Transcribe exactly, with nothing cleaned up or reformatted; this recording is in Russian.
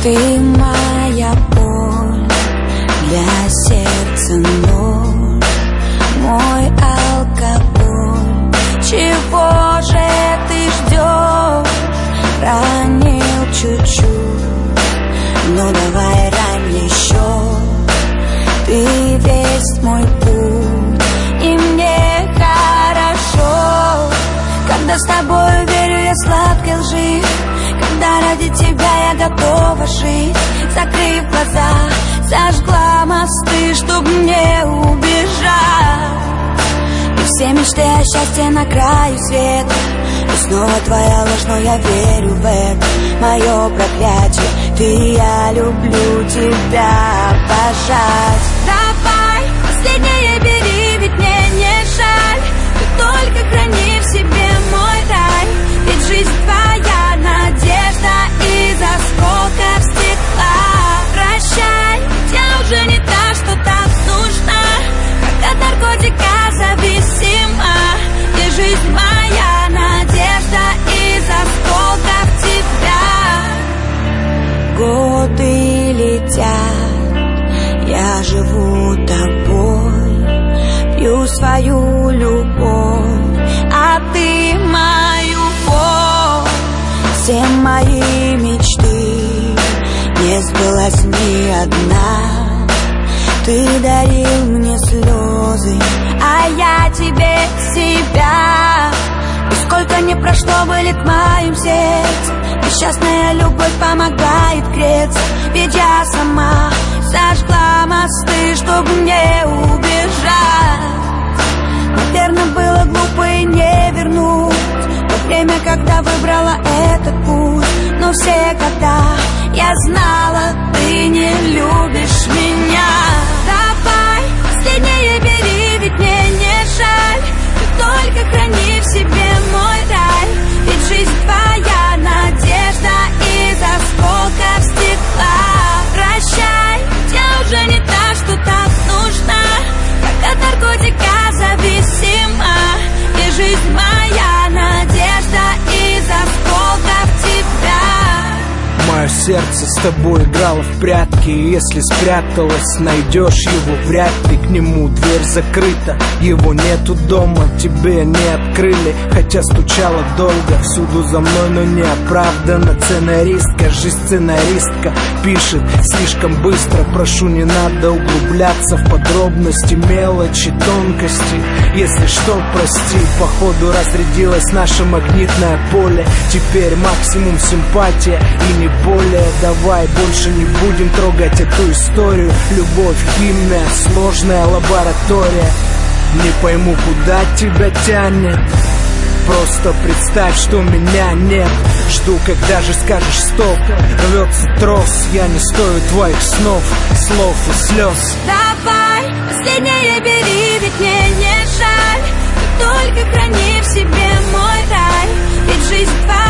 Ты моя боль, для сердца ноль, мой алкоголь. Чего же ты ждешь? Ранил чуть-чуть, ну давай рань еще. Ты весь мой путь, и мне хорошо, когда с тобой верю я сладкой лжи, когда ради тебя я готова жить. Закрыв глаза, зажгла мосты, чтоб мне убежать. И все мечты о счастье на краю света, и снова твоя ложь, но я верю в это. Мое проклятие, ты, я люблю тебя, обожать. Давай, последнее бери, ведь мне не жаль. Ты только храни в себе мой рай, ведь жизнь твоя надежда из осколков стекла. Прощай, я уже не та, что так нужна, как от наркотика зависима. И жизнь моя надежда из осколков тебя. Годы летят, я живу тобой, пью свою любовь, а ты мою боль. Все мои мечты, не сбылась ни одна. Ты дарил мне слезы, а я тебе себя. И сколько не прошло, болит в моем сердце. Несчастная любовь помогает греться, ведь я сама сожгла мосты, чтоб мне убежать. Наверное, было глупо и не вернуть то время, когда выбрала этот путь. Но все года я знала, ты не любишь меня. Давай, последнее бери, ведь мне не жаль. Ты только храни в себе мой рай, ведь жизнь твоя надежда из осколков стекла. Прощай, я уже не та, что так нужна, как от наркотика зависима. И жизнь моя надежда из осколков тебя. Мое сердце с тобой играло в прятки, и если спряталась, найдешь его вряд ли. К нему дверь закрыта, его нету дома, тебе не открыли, хотя стучала долго. Всюду за мной, но не оправдана. Сценаристка, жизнь сценаристка пишет слишком быстро. Прошу, не надо углубляться в подробности, мелочи, тонкости. Если что, прости, походу разрядилось наше магнитное поле. Теперь максимум симпатия и не более. Давай больше не будем трогать эту историю. Любовь, химия, сложная лаборатория. Не пойму, куда тебя тянет. Просто представь, что меня нет. Жду, когда же скажешь стоп. Рвется трос, я не стою твоих снов, слов и слез. Давай, последнее бери, ведь мне не жаль. Ты только храни в себе мой рай, ведь жизнь твоя